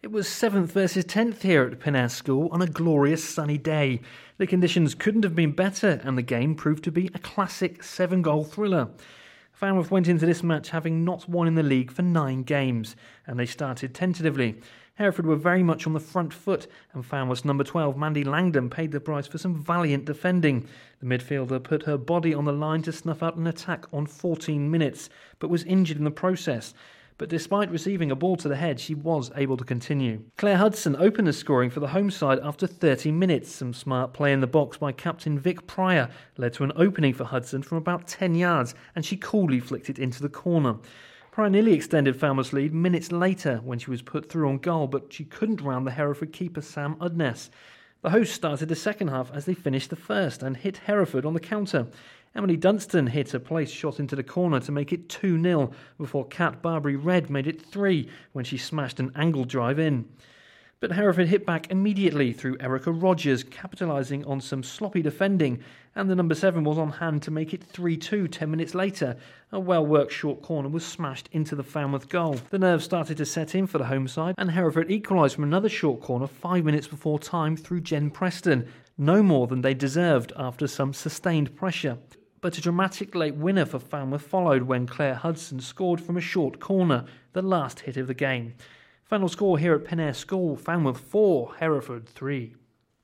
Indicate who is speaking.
Speaker 1: It was 7th versus 10th here at Penayre School on a glorious sunny day. The conditions couldn't have been better and the game proved to be a classic 7-goal thriller. Falmouth went into this match having not won in the league for 9 games, and they started tentatively. Hereford were very much on the front foot, and Falmouth's number 12, Mandy Langdon, paid the price for some valiant defending. The midfielder put her body on the line to snuff out an attack on 14 minutes, but was injured in the process. But despite receiving a ball to the head, she was able to continue. Claire Hudson opened the scoring for the home side after 30 minutes. Some smart play in the box by captain Vic Pryor led to an opening for Hudson from about 10 yards, and she coolly flicked it into the corner. Pryor nearly extended Falmouth's lead minutes later when she was put through on goal, but she couldn't round the Hereford keeper Sam Udness. The hosts started the second half as they finished the first and hit Hereford on the counter. Emily Dunstan hit a place shot into the corner to make it 2-0 before Kat Barbary-Red made it 3 when she smashed an angle drive in. But Hereford hit back immediately through Erica Rogers, capitalising on some sloppy defending, and the number 7 was on hand to make it 3-2 10 minutes later. A well-worked short corner was smashed into the Falmouth goal. The nerves started to set in for the home side, and Hereford equalised from another short corner 5 minutes before time through Jen Preston, no more than they deserved after some sustained pressure. But a dramatic late winner for Falmouth followed when Claire Hudson scored from a short corner, the last hit of the game. Final score here at Penayre School, Falmouth 4, Hereford 3.